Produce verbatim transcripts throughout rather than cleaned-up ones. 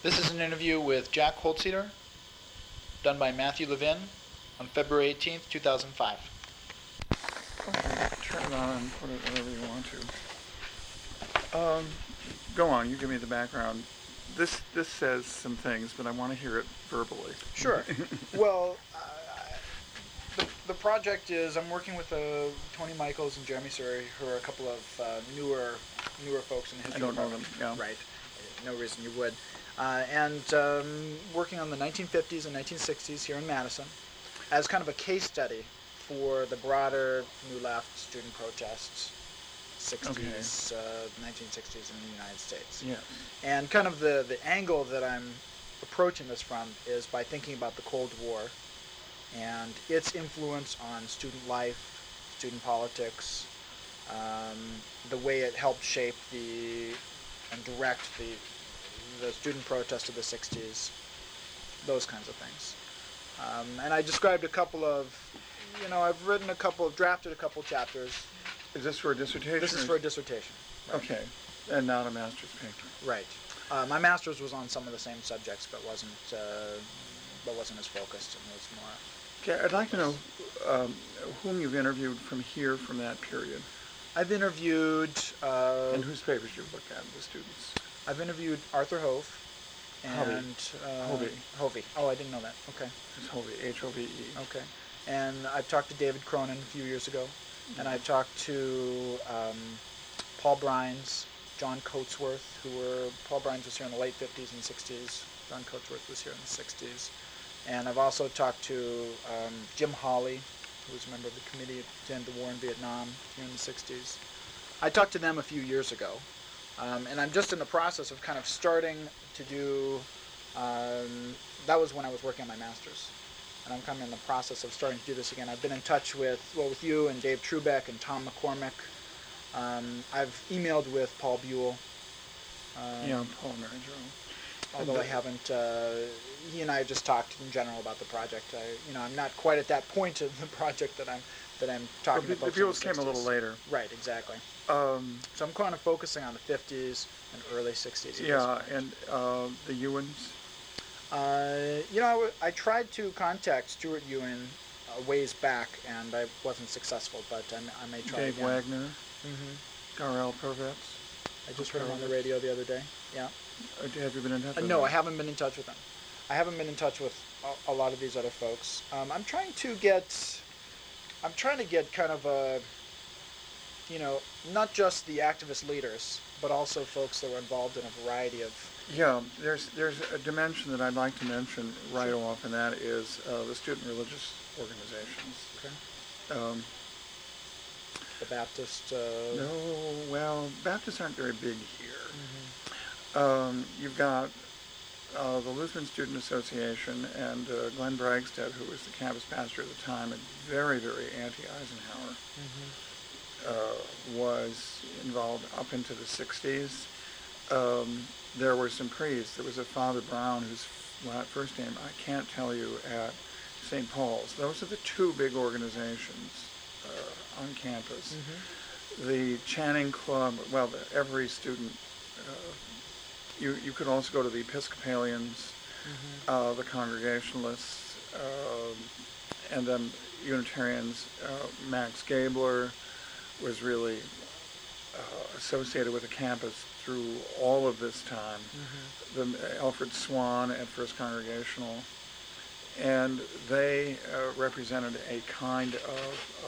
This is an interview with Jack Holzeder, done by Matthew Levin on February eighteenth, two thousand five. Okay, turn it on and put it wherever you want to. Um, go on, you give me the background. This this says some things, but I want to hear it verbally. Sure. Well, uh, the, the project is, I'm working with uh, Tony Michaels and Jeremy Surrey, who are a couple of uh, newer newer folks in the I history don't know them, department. yeah. Right. No reason you would. Uh, and um, working on the nineteen fifties and nineteen sixties here in Madison as kind of a case study for the broader New Left student protests, sixties, okay. uh, nineteen sixties in the United States. Yeah. And kind of the, the angle that I'm approaching this from is by thinking about the Cold War and its influence on student life, student politics, um, the way it helped shape the and direct the the student protests of the sixties, those kinds of things. Um, and I described a couple of, you know, I've written a couple, drafted a couple chapters. Is this for a dissertation? This is for a dissertation. Right. Okay, and not a master's paper. Right. Uh, my master's was on some of the same subjects, but wasn't, uh, but wasn't as focused and was more. Okay, I'd like to know um, whom you've interviewed from here, from that period. I've interviewed. Uh, and whose papers you've looked at, the students? I've interviewed Arthur Hove and uh, Hovey. Hovey. Oh, I didn't know that. Okay. It's Hovey, H O V E. Okay. And I've talked to David Cronin a few years ago, mm-hmm. and I've talked to um, Paul Brines, John Coatsworth, who were Paul Brines was here in the late fifties and sixties. John Coatsworth was here in the sixties, and I've also talked to um, Jim Hawley, who was a member of the committee to end the war in Vietnam here in the sixties. I talked to them a few years ago. Um, and I'm just in the process of kind of starting to do, um, that was when I was working on my master's. And I'm kind of in the process of starting to do this again. I've been in touch with, well, with you and Dave Trubeck and Tom McCormick. Um, I've emailed with Paul Buell. Um, yeah, Paul Mary Jo. Although I haven't, uh, he and I have just talked in general about the project. I, you know, I'm not quite at that point of the project that I'm that I'm talking well, about. The Buells came a little later. Right, exactly. Um, so I'm kind of focusing on the fifties and early sixties. Yeah, and uh, the Ewens? Uh, you know, I, w- I tried to contact Stuart Ewen a ways back, and I wasn't successful, but I, I may try Dave again. Wagner? Mm-hmm. Garel Pervetz? I just heard him on the radio the other day, yeah. Uh, have you been in touch uh, with No, them? I haven't been in touch with them. I haven't been in touch with a, a lot of these other folks. Um, I'm trying to get, I'm trying to get kind of a, you know, not just the activist leaders, but also folks that were involved in a variety of... Yeah, there's there's a dimension that I'd like to mention right sure. off, and that is uh, the student religious organizations. Okay. Um, the Baptist... Uh... No, well, Baptists aren't very big here. Mm-hmm. Um, you've got uh, the Lutheran Student Association, and uh, Glenn Bragstead, who was the campus pastor at the time, and very, very anti-Eisenhower. Mm-hmm. Uh, was involved up into the sixties. Um, there were some priests. There was a Father Brown, whose first name I can't tell you, at Saint Paul's. Those are the two big organizations uh, on campus. Mm-hmm. The Channing Club, well, the, every student, uh, you, you could also go to the Episcopalians, mm-hmm. uh, the Congregationalists, uh, and then Unitarians. uh, Max Gabler was really uh, associated with the campus through all of this time. Mm-hmm. The uh, Alfred Swan at First Congregational, and they uh, represented a kind of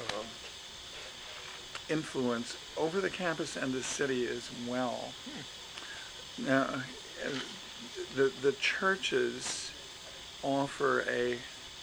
uh, influence over the campus and the city as well. Hmm. Now, uh, the the churches offer a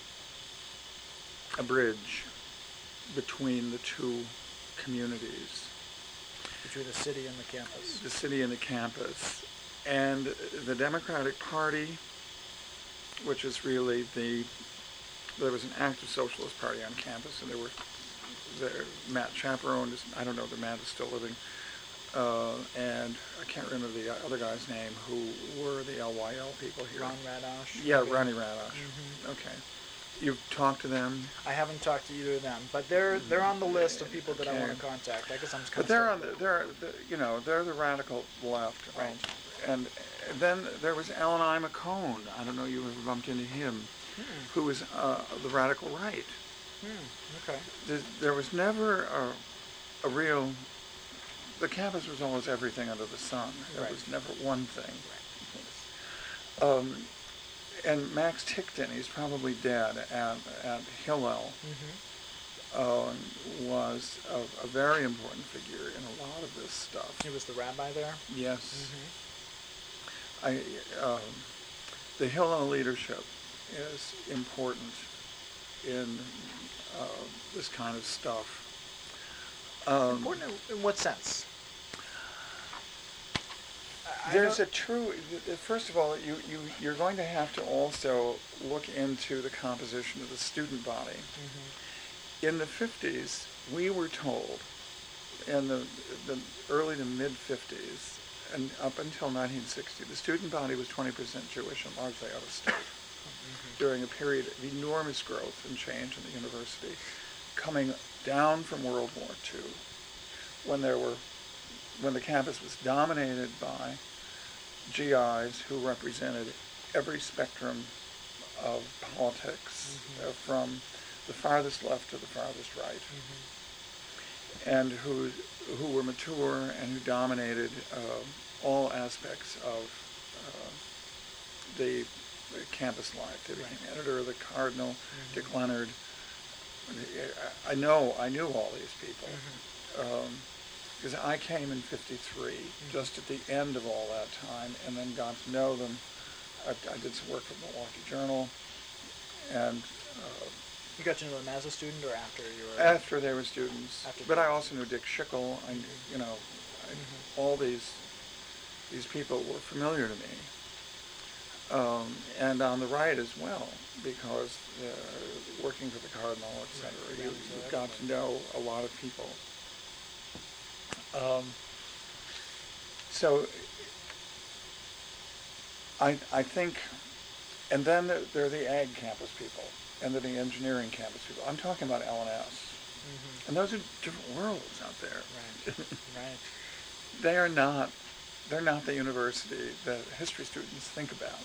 a bridge between the two communities. Between the city and the campus. The city and the campus. And the Democratic Party, which is really the, there was an active socialist party on campus, and there were, there, Matt chaperoned, I don't know if Matt is still living, uh, and I can't remember the other guy's name, who were the L Y L people here. Ron Radosh. Yeah, okay. Ronnie Radosh. Mm-hmm. Okay. You've talked to them? I haven't talked to either of them, but they're they're on the list of people that okay. I want to contact. I guess I'm. Kind but of they're on the they're the, you know they're the radical left, right? and then there was Alan I. McCone. I don't know you ever bumped into him, Hmm. who was uh, the radical right. Hmm. Okay. There, there was never a, a real. The campus was always everything under the sun. There Right. was never one thing. Right. Um, and Max Tickton, he's probably dead, at, at Hillel, Mm-hmm. uh, was a, a very important figure in a lot of this stuff. He was the rabbi there. Yes. Mm-hmm. I, um, the Hillel leadership is important in uh, this kind of stuff. Um, Important in, in what sense? I There's don't- a true. First of all, you you you're going to have to also look into the composition of the student body. Mhm. In the fifties, we were told, in the the early to mid fifties, and up until nineteen sixty, the student body was twenty percent Jewish and largely out of state. Mhm. During a period of enormous growth and change in the university, coming down from World War Two, when there were when the campus was dominated by G Is who represented every spectrum of politics, Mhm. uh, from the farthest left to the farthest right, Mhm. and who who were mature and who dominated uh, all aspects of uh, the, the campus life. They became Right. editor of the Cardinal, Mhm. Dick Leonard. I know I knew all these people. Mhm. Um, because I came in fifty-three, Mhm. just at the end of all that time, and then got to know them. I, I did some work for the Milwaukee Journal, and uh, You got to know them as a student or after you were? after they were students. After But I they- also knew Dick Schickel. I, Mhm. you know, I, Mhm. all these these people were familiar to me, um, and on the right as well, because uh, working for the Cardinal, et cetera, Right, you, yeah, so you've got to everybody. know a lot of people. Um, so I, I think, and then there, there are the ag campus people, and then the engineering campus people. I'm talking about L and S. Mhm. And those are different worlds out there. Right. Right. They are not, they're not the university that history students think about.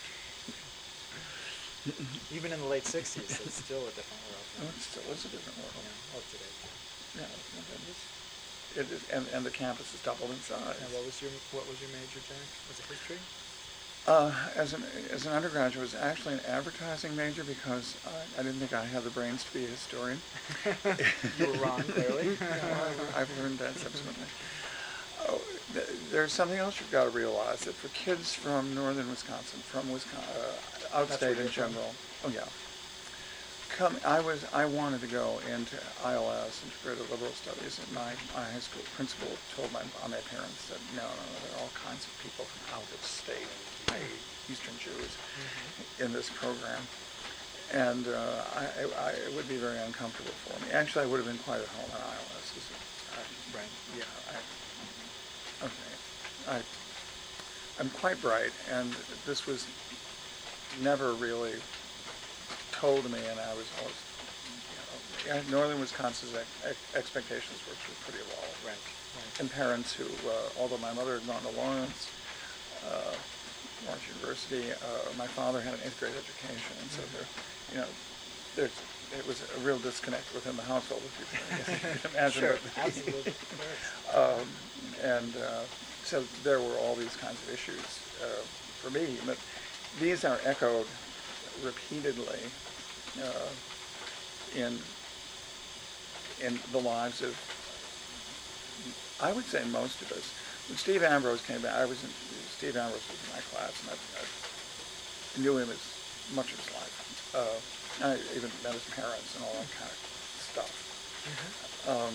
Even in the late sixties, it's still a different world. Oh, it still is a different world. Yeah. Well, today too. Yeah, it is. It is, and, and the campus is doubled in size. And what was your what was your major, Jack? Was it history? Uh, as an as an undergraduate, it was actually an advertising major because I, I didn't think I had the brains to be a historian. You were wrong, clearly. Yeah, I've, I've learned that subsequently. Oh, th- there's something else you've got to realize, that for kids from northern Wisconsin, from Wisconsin, uh, That's where outstate in you're from? general, oh yeah, come. I was I wanted to go into I L S, Integrated Liberal Studies, and my, my high school principal told my my parents that no, no, no, there are all kinds of people from out of state, that is, Eastern Jews, Mhm. in this program, and uh, I, I, I it would be very uncomfortable for me. Actually, I would have been quite at home in I L S. As a, I, Right. yeah, I, okay, I, I'm quite bright, and this was never really told to me, and I was always, you know, yeah, northern Wisconsin's ex- ex- expectations were pretty low. Right. Right. And parents who, uh, although my mother had gone to Lawrence, uh, Lawrence University, uh, my father had an eighth grade education, and so Mhm. there, you know, there's, it was a real disconnect within the household, if you can, if you can imagine. Sure, But- absolutely. um, and uh, so there were all these kinds of issues uh, for me, but these are echoed repeatedly uh, in in the lives of, I would say, most of us. When Steve Ambrose came back, I was in, Steve Ambrose was in my class, and I, I knew him as much of his life. Uh, I even met his parents and all that kind of stuff. Mhm. Um,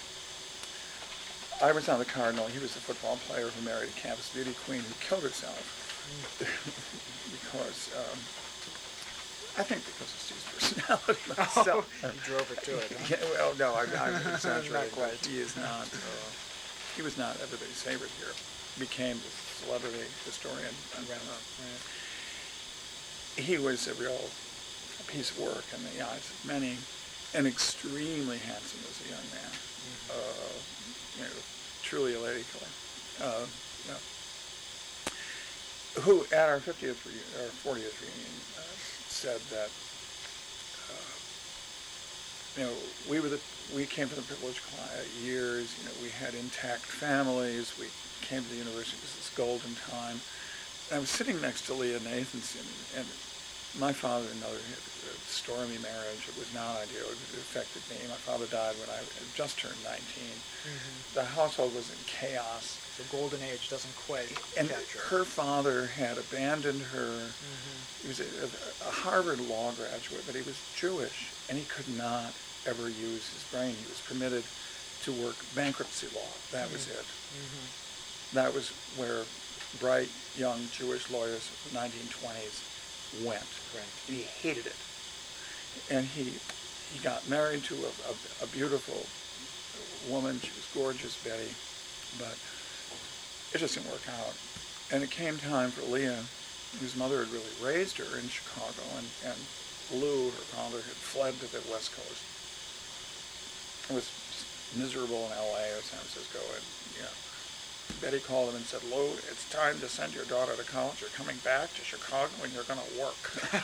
I was on the Cardinal. He was a football player who married a campus beauty queen who killed herself because, um, I think because of Steve's personality myself. Oh, you drove her to it, huh? Yeah, well, no, I, I'm exaggerating. Not quite. He is not. Uh, he was not everybody's favorite here. Became the celebrity historian. And, Right. uh, Right. he was a real piece of work in the eyes of many, and extremely handsome as a young man. Mhm. Uh, you know, truly a lady killer. Uh, you know. who at our fiftieth re- or fortieth reunion uh, said that uh, you know we were the we came from the privileged cli- years. You know, we had intact families. We came to the university. It was this golden time. And I was sitting next to Leah Nathanson, and my father and mother had a stormy marriage. It was not ideal. It affected me. My father died when I had just turned nineteen. Mm-hmm. The household was in chaos. The golden age doesn't quite and capture. Her father had abandoned her. Mm-hmm. He was a, a Harvard law graduate, but he was Jewish, and he could not ever use his brain. He was permitted to work bankruptcy law. That mm-hmm. was it. Mm-hmm. That was where bright, young Jewish lawyers of the nineteen twenties went. Right. And he hated it. And he he got married to a, a, a beautiful woman. She was gorgeous, Betty, but it just didn't work out. And it came time for Leah, whose mother had really raised her in Chicago, and, and Lou, her father, had fled to the West Coast. It was miserable in L A or San Francisco, and you know, Betty called him and said, "Lou, it's time to send your daughter to college. You're coming back to Chicago, and you're going to work."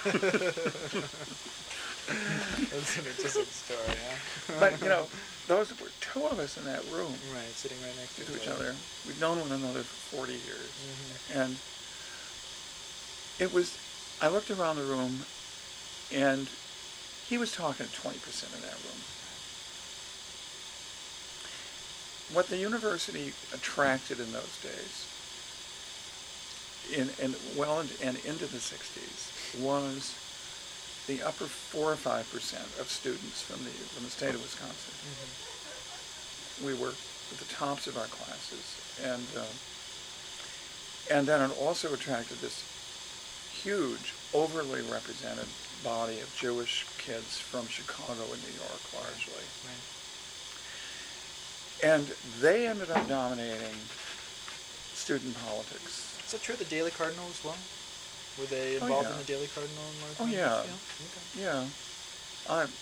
That's an interesting story, huh? But, you know, those were two of us in that room. Right, sitting right next to, to each other. other. We've known one another for forty years. Mm-hmm. And it was, I looked around the room, and he was talking to twenty percent in that room. What the university attracted in those days, in, in well and, and into the sixties, was the upper four or five percent of students from the from the state of Wisconsin. Mm-hmm. We were at the tops of our classes, and uh, and then it also attracted this huge, overly represented body of Jewish kids from Chicago and New York, largely. Right. And they ended up dominating student politics. Is that true? The Daily Cardinal as well? Were they involved oh, yeah. in the Daily Cardinal in large Oh, yeah. Yeah. Okay. Yeah. I'm...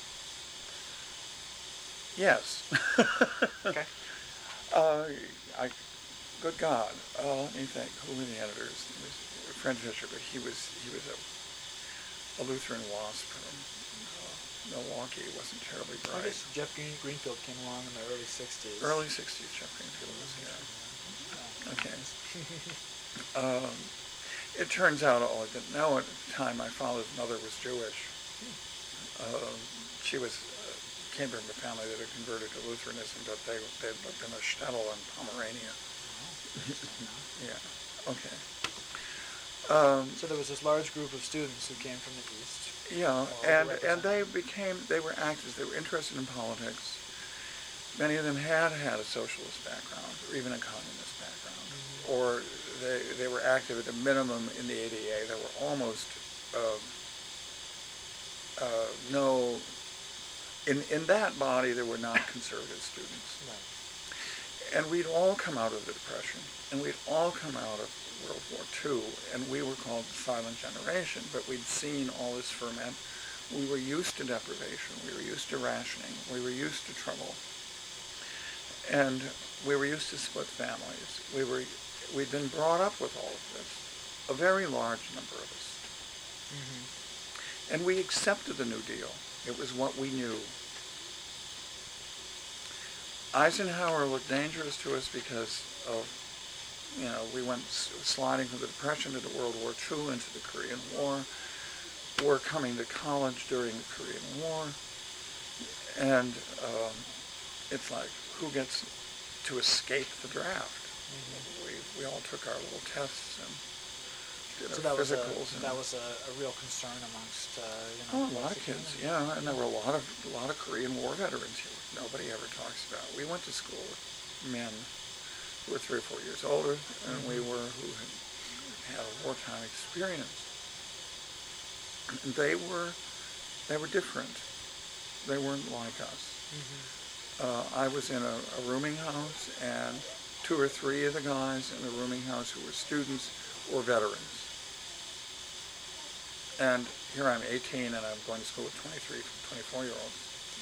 Yes. Okay. Uh, I, good God. Uh, let me think. Who were the editors? It was Fred Fisher, but he was he was a, a Lutheran WASP from uh, Milwaukee. He wasn't terribly bright. I guess Jeff Green, Greenfield came along in the early sixties. Early sixties, Jeff Greenfield was, yeah. Oh. Okay. um, It turns out, all I didn't know at the time, my father's mother was Jewish. Uh, she was uh, came from a family that had converted to Lutheranism, but they they lived in a shtetl in Pomerania. Oh, yeah. Okay. Um, so there was this large group of students who came from the east. Yeah, and and they became they were activists. They were interested in politics. Many of them had had a socialist background, or even a communist background, mm-hmm. or they they were active at a minimum in the A D A. There were almost uh, uh, no. In in that body, there were not conservative students, right. And we'd all come out of the Depression, and we'd all come out of World War Two, and we were called the silent generation. But we'd seen all this ferment. We were used to deprivation. We were used to rationing. We were used to trouble. And we were used to split families. We were, we'd been brought up with all of this, a very large number of us. Mm-hmm. And we accepted the New Deal. It was what we knew. Eisenhower looked dangerous to us because of, you know, we went sliding from the Depression into World War Two, into the Korean War. We're coming to college during the Korean War. And um, it's like, who gets to escape the draft? Mm-hmm. We we all took our little tests and did so our that physicals. Was a, and that was a, a real concern amongst uh, you know. Oh, a lot of kids, yeah, and there were a lot of a lot of Korean War veterans here. Nobody ever talks about. We went to school with men who were three or four years older than mm-hmm. we were, who had had a wartime experience. And they were they were different. They weren't like us. Mm-hmm. Uh, I was in a, a rooming house, and two or three of the guys in the rooming house who were students were veterans. And here I'm eighteen, and I'm going to school with twenty-three, twenty-four-year-olds.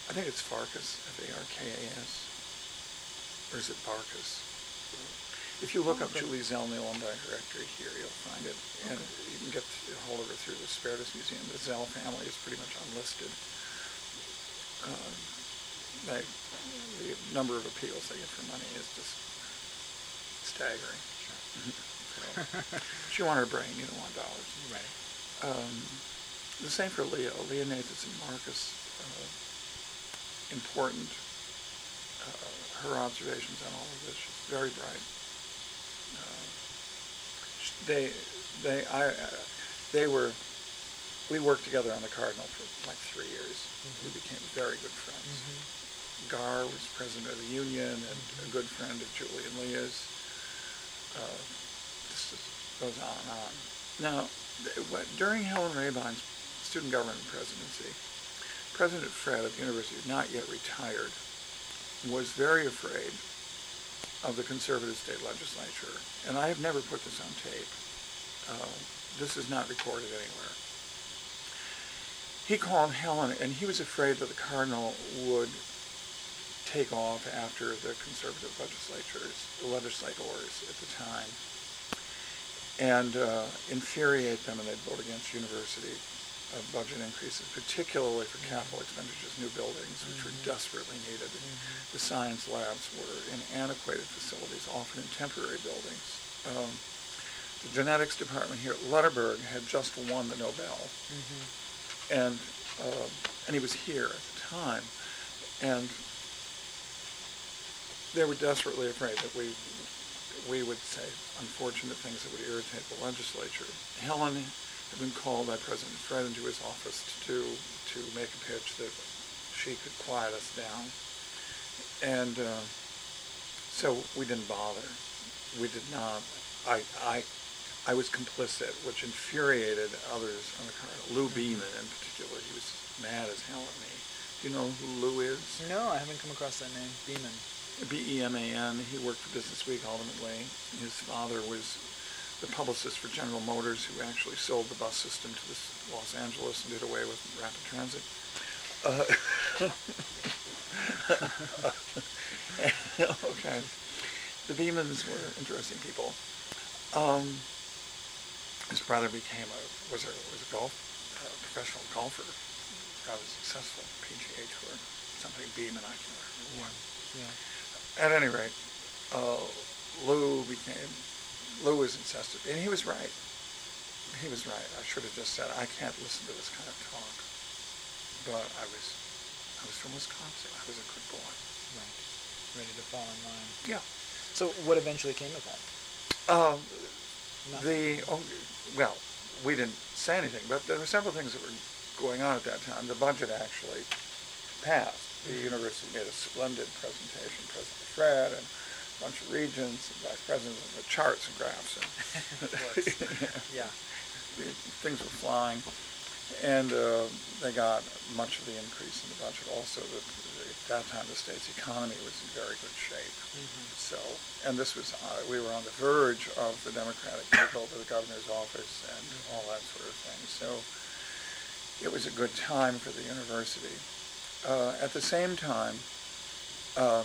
I think it's Farkas, F A R K A S, or is it Barkas? If you look Oh, up okay. Julie Zell in the alumni directory here, you'll find it, and Okay. you can get a hold of her through the Spertus Museum. The Zell family is pretty much unlisted. Uh, they, the number of appeals they get for money is just staggering. So, she wanted her brain, you don't want dollars. Right. Um, the same for Leo. Leah Nathanson Marcus, uh, important. Uh, her observations on all of this, she's very bright. Uh, they, they, I, uh, they were, we worked together on the Cardinal for like three years. Mm-hmm. We became very good friends. Mm-hmm. Gar was president of the union and mm-hmm. a good friend of Julie and Leah's. Uh, this just goes on and on. Now, during Helen Rabine's student government presidency, President Fred of the university, not yet retired, was very afraid of the conservative state legislature. And I have never put this on tape. Uh, this is not recorded anywhere. He called Helen, and he was afraid that the Cardinal would take off after the conservative legislatures, the legislators at the time, and uh, infuriate them, and they'd vote against university uh, budget increases, particularly for capital expenditures, new buildings, which were desperately needed. Mm-hmm. The science labs were in antiquated facilities, often in temporary buildings. Um, the genetics department here at Lutterberg had just won the Nobel, mm-hmm. and uh, and he was here at the time, and they were desperately afraid that we we would say unfortunate things that would irritate the legislature. Helen had been called by President Fred into his office to to make a pitch that she could quiet us down, and uh, so we didn't bother. We did not. I I I was complicit, which infuriated others on the Cardinal. Lou Beeman, in particular, he was mad as hell at me. Do you know who Lou is? No, I haven't come across that name. Beeman. B E M A N. He worked for Business Week ultimately. His father was the publicist for General Motors, who actually sold the bus system to this Los Angeles and did away with rapid transit. Uh, okay. The Beemans were interesting people. Um, his brother became a was a was a golf uh, professional golfer, rather successful P G A Tour. Something Beeman, I can't remember what. Yeah. At any rate, uh, Lou became, Lou was incensed, and he was right. He was right. I should have just said, I can't listen to this kind of talk. But I was, I was from Wisconsin. I was a good boy. Right. Ready to fall in line. Yeah. So what eventually came of that? Um, the, oh, well, we didn't say anything, but there were several things that were going on at that time. The budget actually passed. The university made a splendid presentation, President Fred and a bunch of regents and vice presidents, and the charts and graphs. And yeah. Things were flying. And uh, they got much of the increase in the budget. Also, the, the, at that time, the state's economy was in very good shape. Mm-hmm. So, and this was, uh, we were on the verge of the Democratic takeover of the governor's office and mm-hmm. all that sort of thing. So, it was a good time for the university. Uh, at the same time, um,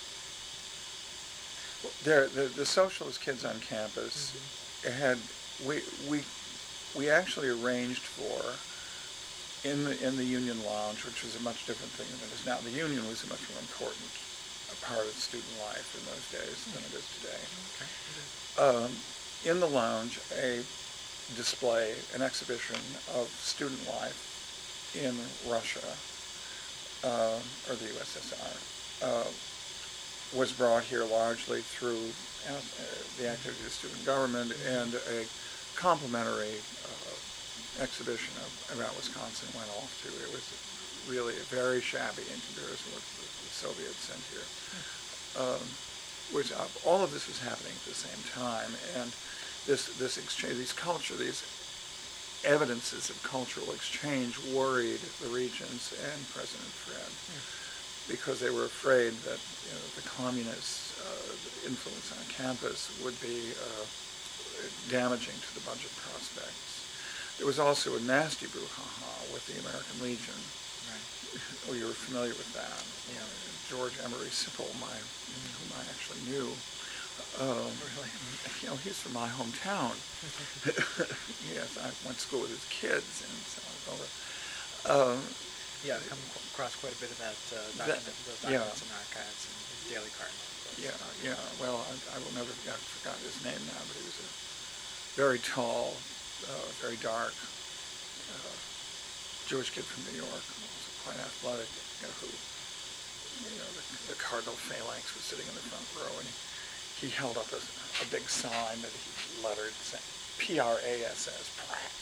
there, the, the socialist kids on campus mm-hmm. had, we, we, we actually arranged for, in the, in the Union Lounge, which was a much different thing than it is now. The Union was a much more important part of student life in those days mm-hmm. than it is today. Okay. Um, in the lounge, a display, an exhibition of student life in Russia, Uh, or the U S S R, uh, was brought here largely through uh, the activity of student government, and a complimentary uh, exhibition of, about Wisconsin went off to. It was really very shabby in comparison with what the Soviets sent here. Um, which uh, all of this was happening at the same time, and this this exchange, these culture, these evidences of cultural exchange worried the regents and President Fred mm. because they were afraid that you know, the communist uh, influence on campus would be uh, damaging to the budget prospects. There was also a nasty brouhaha with the American Legion, right. Oh, you're familiar with that. Yeah. George Emery Sipple, my, Mm-hmm. whom I actually knew. Um, Really? You know, he's from my hometown. Yes, I went to school with his kids, and so I was over. Um, Yeah, I've come qu- across quite a bit of that, uh, That- document, those yeah. documents in archives and his Daily Cardinal, of course. yeah, yeah. Well, I, I will never forget, I forgot his name now, but he was a very tall, uh, very dark uh, Jewish kid from New York, also quite athletic, you know, who, you know, the, the Cardinal Phalanx was sitting in the front row, and he, he held up a, a big sign that he lettered saying P R A S S, Prass.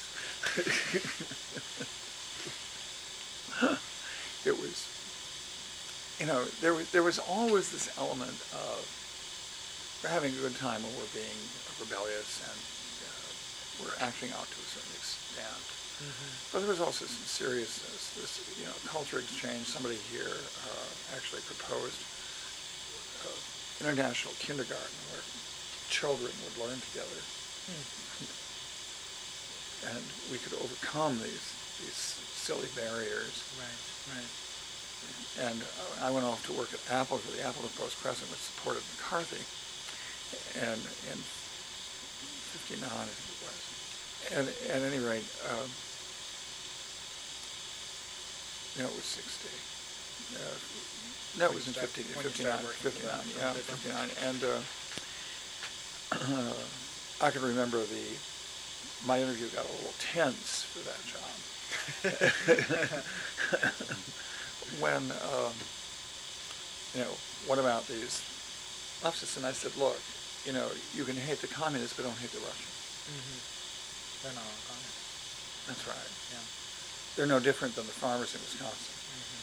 It was, you know, there was, there was always this element of we're having a good time when we're being rebellious and uh, we're acting out to a certain extent. Mm-hmm. But there was also some seriousness, this, you know, culture exchange. Somebody here uh, actually proposed uh, international kindergarten where children would learn together. Mm. And we could overcome these, these silly barriers. Right, right. And uh, I went off to work at Apple for the Appleton Post-Crescent, which supported McCarthy. And in fifty-nine, I think it was. And at any rate, um, no, it was sixty. Uh, no, it was in fifty, When you fifty-nine, started working for fifty-nine, them, yeah, for Bidwell. fifty-nine. And uh, I can remember the my interview got a little tense for that job. When, um, you know, what about these leftists? And I said, look, you know, you can hate the communists, but don't hate the Russians. Mm-hmm. They're not all communists. That's right. Yeah. They're no different than the farmers in Wisconsin.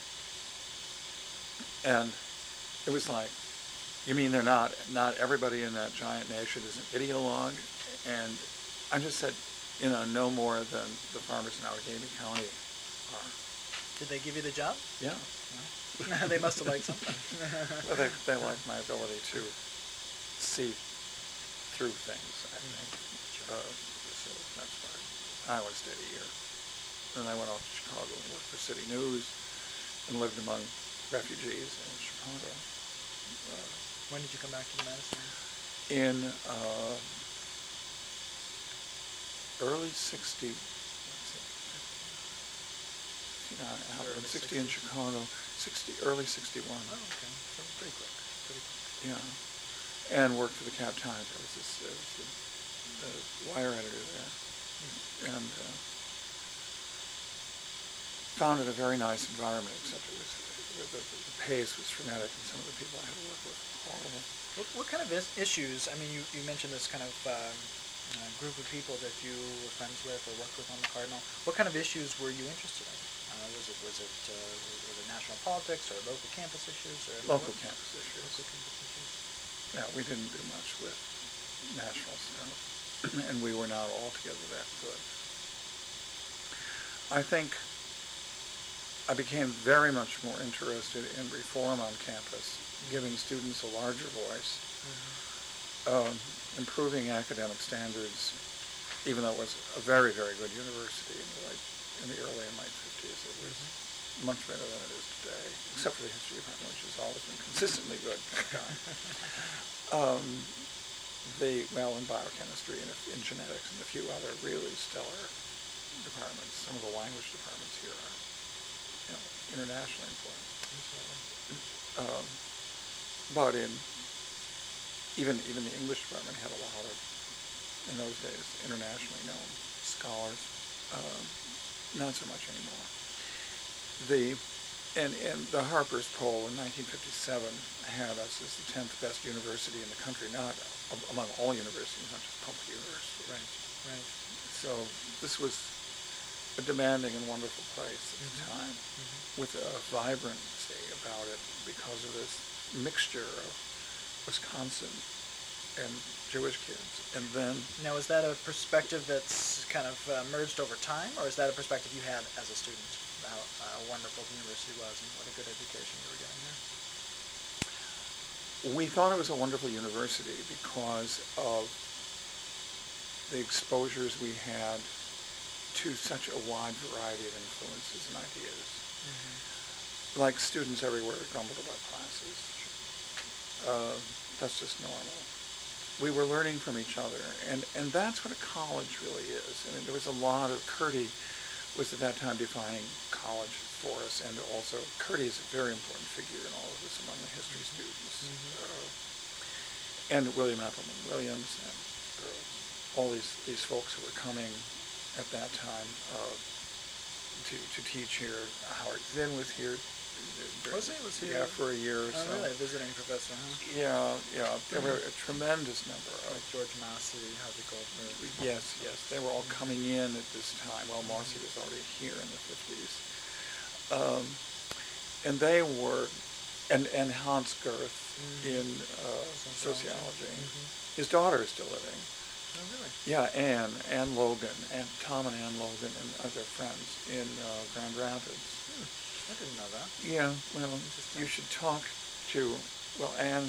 Mm-hmm. And it was like, you mean they're not, not everybody in that giant nation is an ideologue? And I just said, you know, no more than the farmers in Allegheny County are. Did they give you the job? Yeah. No. They must have liked something. Well, they, they like my ability to see through things, I think. Sure. Uh, so that's why I only stayed a year. Then I went off to Chicago and worked for City News and lived among refugees in Chicago. Uh, When did you come back to Madison? in uh, early sixty, fifty-nine, out in Early sixty in sixties. Chicago, sixty, early sixty-one. Oh, okay. So pretty quick. Pretty quick. Yeah, and worked for the Cap Times. I was this, I was the, the wire editor there, and uh, found it a very nice environment. Except it was the, the, the pace was frenetic, and some of the people I had to work with were horrible. What, what kind of is- issues? I mean, you, you mentioned this kind of um, uh, group of people that you were friends with or worked with on the Cardinal. What kind of issues were you interested in? Uh, was it was it uh, was it national politics or local campus issues or Local what? campus issues. Local campus issues. Yeah, we didn't do much with national stuff, and we were not altogether that good. I think I became very much more interested in reform on campus, giving students a larger voice, Mm-hmm. um, improving academic standards, even though it was a very, very good university in the late, in the early and late fifties. It was much better than it is today, except for the history department, which has always been consistently good, thank God. Um, the, well, in biochemistry and in genetics and a few other really stellar departments. Some of the language departments here are, you know, internationally important. Um, but in even even the English department had a lot of, in those days, internationally known scholars. Um, not so much anymore. The and and the Harper's poll in nineteen fifty-seven had us as the tenth best university in the country, not a- among all universities, not just public universities. Right. Right. So this was a demanding and wonderful place at the Mhm. time, Mm-hmm. with a vibrancy about it because of this mixture of Wisconsin and Jewish kids. And then, Now, is that a perspective that's kind of uh, merged over time, or is that a perspective you had as a student about how wonderful the university was and what a good education you were getting there? we thought it was a wonderful university because of the exposures we had to such a wide variety of influences and ideas. Mm-hmm. like students everywhere grumbled about classes. Uh, that's just normal. We were learning from each other, and, and that's what a college really is. I mean, there was a lot of, Curdy was at that time defining college for us, and also Curdy is a very important figure in all of this among the history students. Mm-hmm. Uh, and William Appleman Williams, and uh, all these, these folks who were coming at that time uh, to, to teach here. Howard Zinn was here. Was he? Was he? Yeah, for a year or oh, so. really? Visiting professor, huh? Yeah, yeah. There were a tremendous number of... Like George Massey, Harvey Goldberg. Yes, yes. They were all coming in at this time. Well, Marcy was already here in the fifties. Um, and they were... And, and Hans Gerth mm-hmm. in uh, sociology. Mm-hmm. His daughter is still living. Oh, really? Yeah, Anne, Anne Logan, and Tom and Anne Logan and other friends in uh, Grand Rapids. Hmm. I didn't know that. Yeah, well, you should talk to, well, Anne,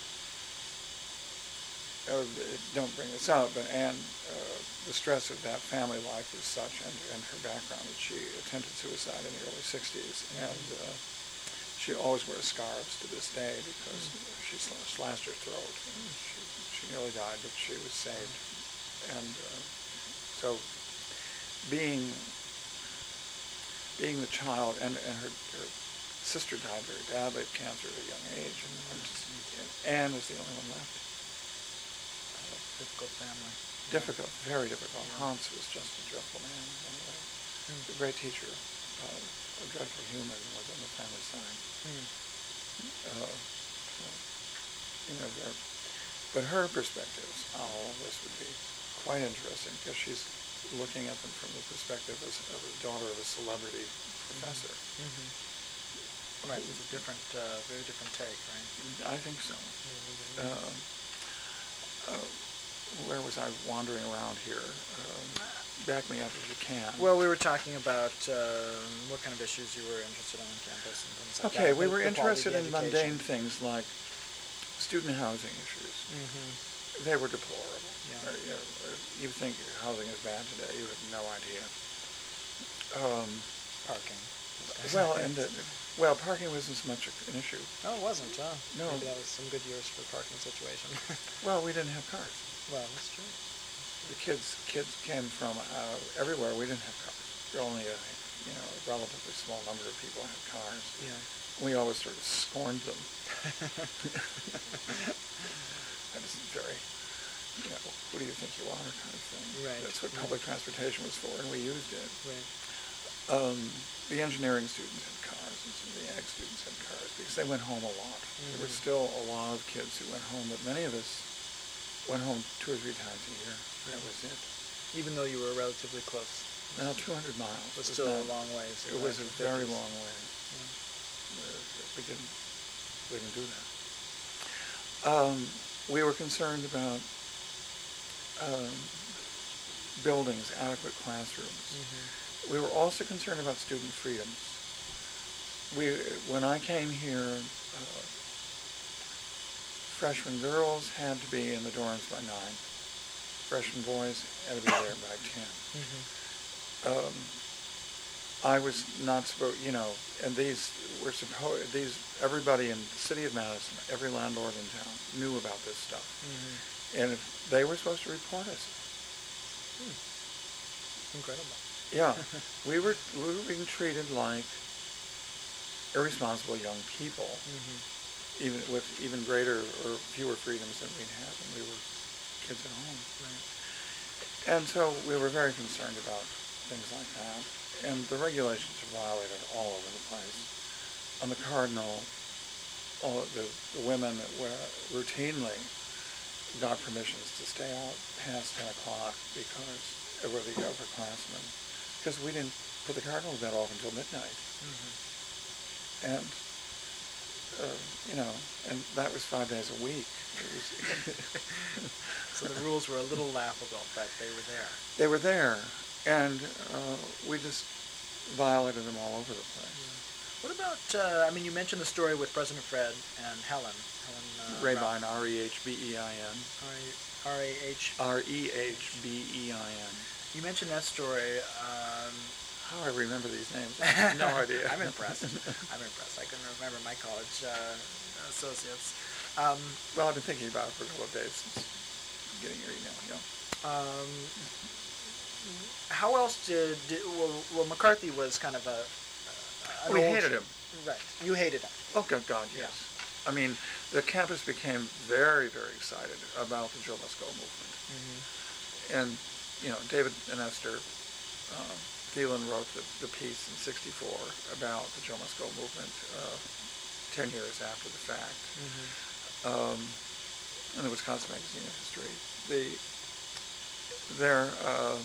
uh, don't bring this up, but Anne, uh, the stress of that family life was such, and, and her background, that she attempted suicide in the early sixties, and uh, she always wears scarves to this day because mm. she slashed her throat. And she, she nearly died, but she was saved. And uh, so being being the child, and, and her, her sister died very badly of cancer at a young age, and, and, and Anne was the only one left. Uh, difficult family. Difficult, very difficult. Yeah. Hans was just a dreadful man, anyway. Mm. A great teacher, uh, a dreadful human was on the family side. Mm. Uh, so, you know, but her perspectives on all of this would be quite interesting, because she's looking at them from the perspective as, of a daughter of a celebrity professor. Mm-hmm. Right, it's a different, uh, very different take, right? I think so. Mm-hmm. Uh, uh, where was I wandering around here? Um, back me up if you can. Well, we were talking about uh, what kind of issues you were interested in on campus and things like okay, that. we were the interested in mundane things like student housing issues. Mm-hmm. They were deplorable. Yeah. Or, you know, you think housing is bad today, you have no idea. Um, parking. Well, and uh, well, parking wasn't so much an issue. Oh, it wasn't, huh? No. Maybe that was some good years for the parking situation. Well, we didn't have cars. Well, that's true. The kids kids came from uh, everywhere. We didn't have cars. Only a you know a relatively small number of people had cars. Yeah. We always sort of scorned them. That isn't very, you know, who do you think you are kind of thing. Right. That's what right. public transportation was for, and we used it. Right. Um, the engineering students had cars, and some of the ag students had cars, because they went home a lot. Mm-hmm. There were still a lot of kids who went home, but many of us went home two or three times a year. That was it. Even though you were relatively close. Now, two hundred miles. It was still not, a long way. So it was a very long way. Yeah. We didn't, we didn't do that. Um, we were concerned about um, buildings, adequate classrooms. Mm-hmm. We were also concerned about student freedoms. We, when I came here, uh, freshman girls had to be in the dorms by nine. Freshman boys had to be there by ten. Mm-hmm. Um, I was not supposed, you know, and these were supposed, these, everybody in the city of Madison, every landlord in town knew about this stuff. Mm-hmm. And if they were supposed to report us. Hmm. Incredible. Yeah. we were we were being treated like irresponsible young people, mm-hmm. even with even greater or fewer freedoms than we had when we were kids at home. Right. And so we were very concerned about things like that. And the regulations are violated all over the place. On the Cardinal, all the, the women were routinely got permissions to stay out past ten o'clock because they were the upperclassmen, because we didn't put the Cardinal to bed off until midnight. Mm-hmm. And, uh, you know, and that was five days a week. It was so the rules were a little laughable, but they were there. They were there. And uh, we just violated them all over the place. Yeah. What about, uh, I mean, you mentioned the story with President Fred and Helen. Helen uh, Rabine, R E H B E I N. R E H? R E H B E I N. You mentioned that story. Um, how I remember these names. I have no idea. I'm impressed. I'm impressed. I couldn't remember my college uh, associates. Um, well, I've been thinking about it for a couple of days since getting your email. Yeah. Um, how else did, did well, well, McCarthy was kind of a. a We hated him. Right. You hated him. Oh, good God, yes. Yeah. I mean, the campus became very, very excited about the Joe Musco movement. Mm-hmm. And, you know, David and Esther uh, Thielen wrote the, the piece in sixty-four about the Joe Musco movement uh, ten years after the fact. Mm-hmm. Um, in the Wisconsin Magazine of History. The, their uh,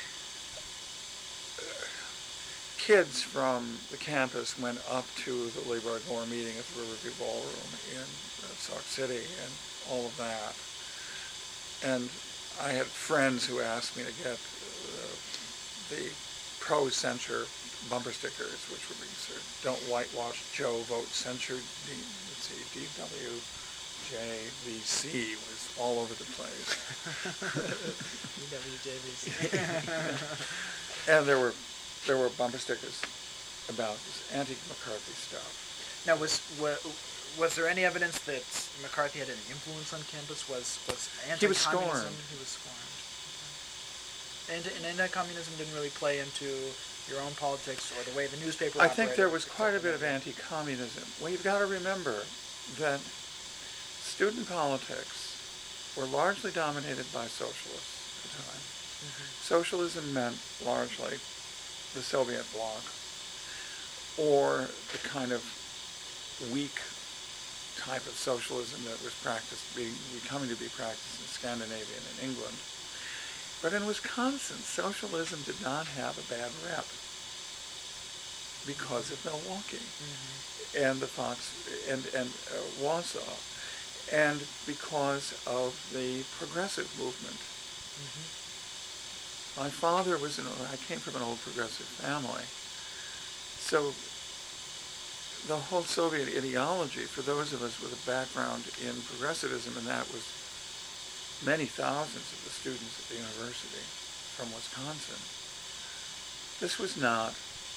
kids from the campus went up to the Leroy Gore meeting at the Riverview Ballroom in uh, Sauk City and all of that. And I had friends who asked me to get uh, the pro-censure bumper stickers, which were being sort of, don't whitewash Joe, vote censure. D, let's see, D W J V C was all over the place. D W J V C. And there were there were bumper stickers about this anti-McCarthy stuff. Now, was, was was there any evidence that McCarthy had any influence on campus? Was was anti-communism? He was scorned. He was scorned. And, and anti-communism didn't really play into your own politics or the way the newspaper I operated. think there was quite a bit of anti-communism. Well, you've got to remember that student politics were largely dominated by socialists at the time. Mm-hmm. Socialism meant largely the Soviet bloc, or the kind of weak type of socialism that was practiced, being, becoming to be practiced in Scandinavia and in England. But in Wisconsin, socialism did not have a bad rep because of Milwaukee mm-hmm. and the Fox and and uh, Wausau, and because of the progressive movement. Mm-hmm. My father was an, I came from an old progressive family. So the whole Soviet ideology, for those of us with a background in progressivism, and that was many thousands of the students at the university from Wisconsin, this was not,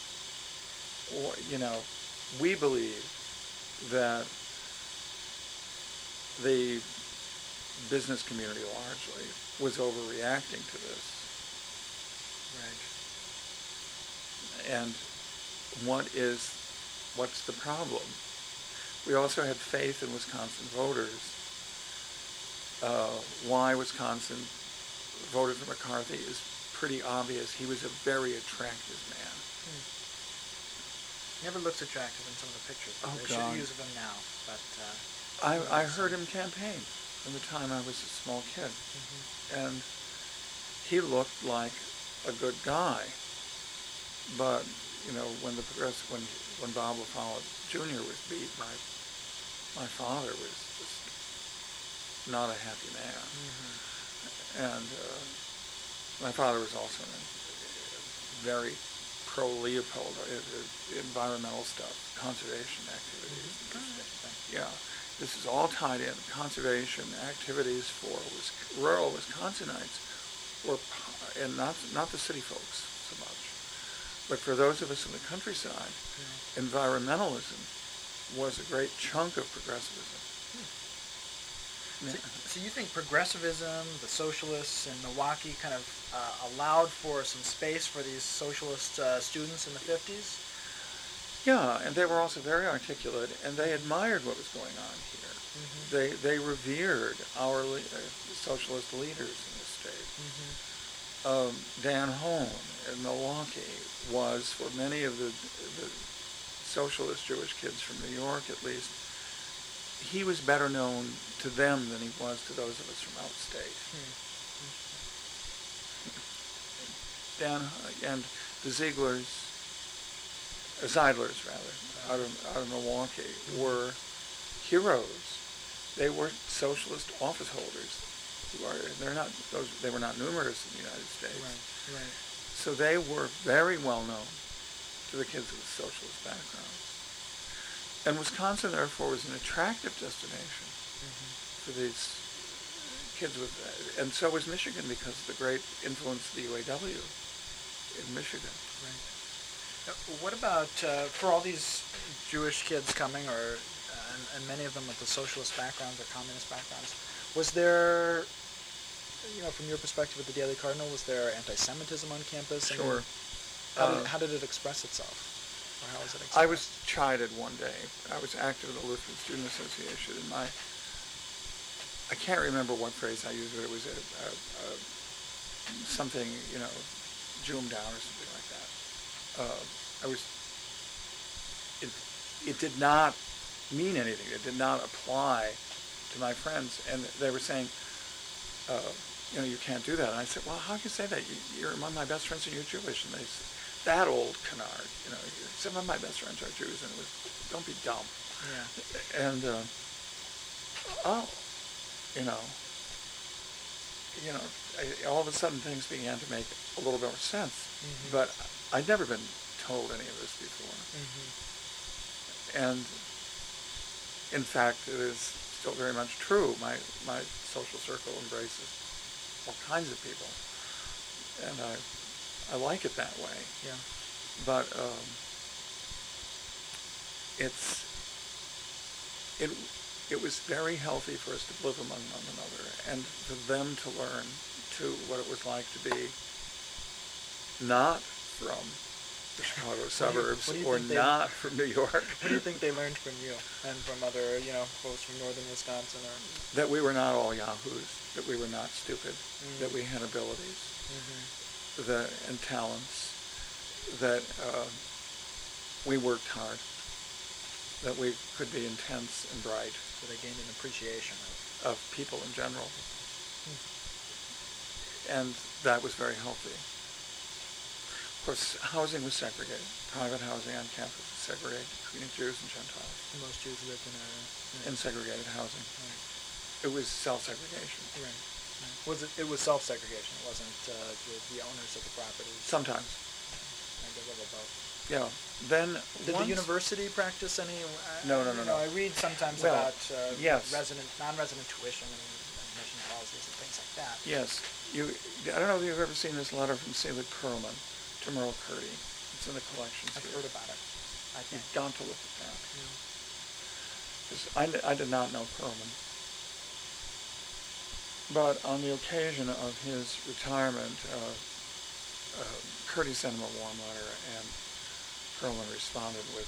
you know, we believe that the business community largely was overreacting to this. Right. And what is, what's the problem? We also had faith in Wisconsin voters. Uh, why Wisconsin voted for McCarthy is pretty obvious. He was a very attractive man. Hmm. Never looks attractive in some of the pictures. Oh, they God. should use of him now. But uh, I, I heard him campaign from the time I was a small kid. Mm-hmm. And he looked like a good guy. But, you know, when the progressive, when when Bob LaFollette Junior was beat, my my father was just not a happy man. Mm-hmm. And uh, my father was also in very pro-Leopold, uh, environmental stuff, conservation activities. Mm-hmm. Yeah, this is all tied in. Conservation activities for was, rural Wisconsinites, were, and not not the city folks so much, but for those of us in the countryside, yeah. environmentalism was a great chunk of progressivism. So, so you think progressivism, the socialists in Milwaukee kind of uh, allowed for some space for these socialist uh, students in the fifties? Yeah, and they were also very articulate, and they admired what was going on here. Mm-hmm. They they revered our le- uh, socialist leaders in the state. Mm-hmm. Um, Dan Holm in Milwaukee was, for many of the, the socialist Jewish kids from New York at least, he was better known to them than he was to those of us from outstate. Hmm. Dan and the Zieglers, uh, Zeidlers rather, out of out of Milwaukee, were heroes. They were socialist office holders. Who are they're not those they were not numerous in the United States. Right, right. So they were very well known to the kids with socialist backgrounds. And Wisconsin, therefore, was an attractive destination mm-hmm. for these kids with, and so was Michigan because of the great influence of the U A W in Michigan. Right. Uh, What about uh, for all these Jewish kids coming, or uh, and, and many of them with the socialist backgrounds or communist backgrounds? Was there, you know, from your perspective at the Daily Cardinal, was there anti-Semitism on campus? I mean, Sure. how Uh, did how did it express itself, or how was it I expressed? was chided one day. I was active in the Lutheran Student Association, and my I can't remember what phrase I used, but it was a, a, a something, you know, Jew 'em down or something like that. Uh, I was. It it did not mean anything. It did not apply to my friends, and they were saying, uh, you know, you can't do that. And I said, well, how can you say that? You, you're among my best friends, and you're Jewish. And they said, that old canard, you know, some of my best friends are Jews, and it was, don't be dumb. Yeah. And uh, oh, you know, you know, I, all of a sudden things began to make a little bit more sense. Mm-hmm. But I'd never been told any of this before. Mm-hmm. And in fact, it is still very much true. My my social circle embraces all kinds of people, and I I like it that way. Yeah. But um, it's it it was very healthy for us to live among one another, and for them to learn to what it was like to be not from the Chicago suburbs, what do you or think they- not from New York. What do you think they learned from you and from other, you know, folks from northern Wisconsin? Or That we were not all yahoos, that we were not stupid, Mm. that we had abilities, mm-hmm. that and talents, that uh, we worked hard, that we could be intense and bright, So they gained an appreciation of. of people in general. And that was very healthy. Of course, housing was segregated. Private housing on campus was segregated between Jews and Gentiles, And most Jews lived in a. in segregated housing. Right. It was self-segregation. Right. Right. Was it? It was self-segregation. It wasn't uh, the, the owners of the properties. Sometimes. I guess a little both. Yeah. Then Did once, the university practice any? Uh, No, no, no, you know, no. I read sometimes Well, about uh, yes. resident, non-resident tuition and admission policies and things like that. Yes. You. I don't know if you've ever seen this letter from Selig Perlman to Merle Curdy. It's in the collections I've here. heard about it. I think. You've got to look at that. Yeah. 'Cause I, I did not know Perlman. But on the occasion of his retirement, uh, uh, Curdy sent him a warm letter, and Perlman responded with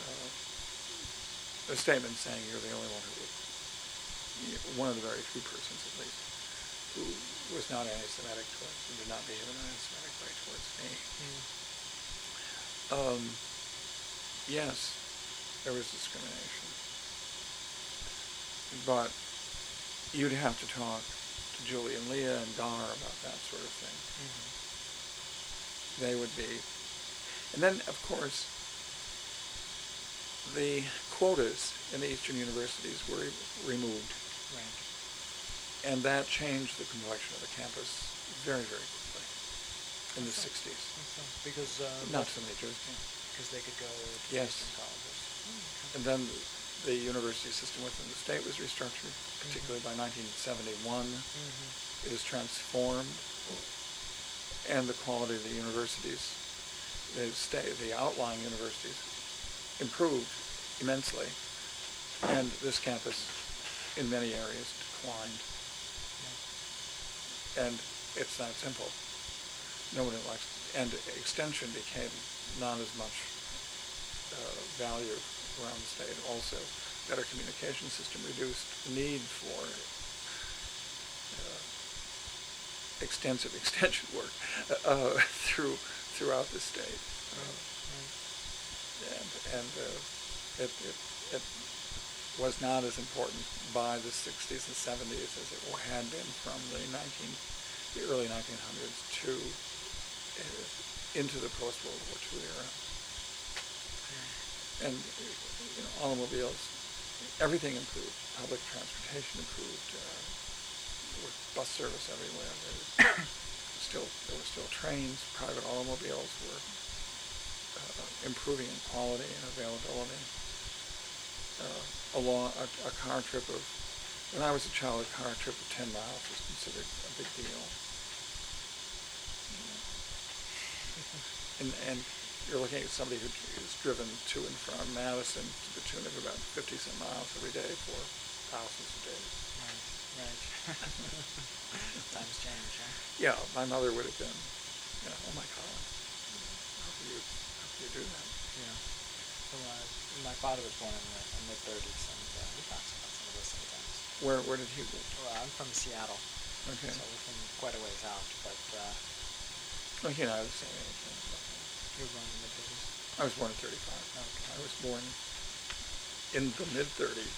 uh, a statement saying, you're the only one who, one of the very few persons at least, who was not anti-Semitic towards, and did not behave in an anti-Semitic way towards me. Mm. Um, yes, there was discrimination. But you'd have to talk to Julie and Leah and Donner about that sort of thing. Mm-hmm. They would be. And then, of course, the quotas in the Eastern universities were removed. Right. And that changed the complexion of the campus very, very quickly in the So- sixties. so, because uh, Not so many Jews came. because they could go to Yes. Christian colleges. And then the university system within the state was restructured, particularly by nineteen seventy-one. Mm-hmm. It is transformed, and the quality of the universities, the state, the outlying universities, improved immensely, and this campus, in many areas, declined. And it's that simple. Nobody likes, and extension became not as much uh, value around the state. Also, better communication system reduced the need for uh, extensive extension work uh, through throughout the state, uh, and and uh, it, it it was not as important by the sixties and seventies as it had been from the nineteen the early nineteen hundreds to uh, into the post World War Two era. And you know, automobiles, everything improved. Public transportation improved. Uh, there was bus service everywhere. There was still there were still trains. Private automobiles were uh, improving in quality and availability. Uh, a, long, a, a car trip of when I was a child, a car trip of ten miles was considered a big deal. And and you're looking at somebody who is driven to and from Madison to the tune of about fifty some miles every day for thousands of days. Right, right. Times change, huh? Yeah, my mother would have been, you know, oh my God, how can you, how can you do that? Yeah. Well, uh, my father was born in the mid thirties, and uh, we talked about some of this sometimes. Where where did he go? Well, I'm from Seattle, Okay. so we're from quite a ways out, but uh, Oh, you know, I was the same age. you were born in the mid thirties? I was born in thirty-five. Okay. I was born in the mid thirties.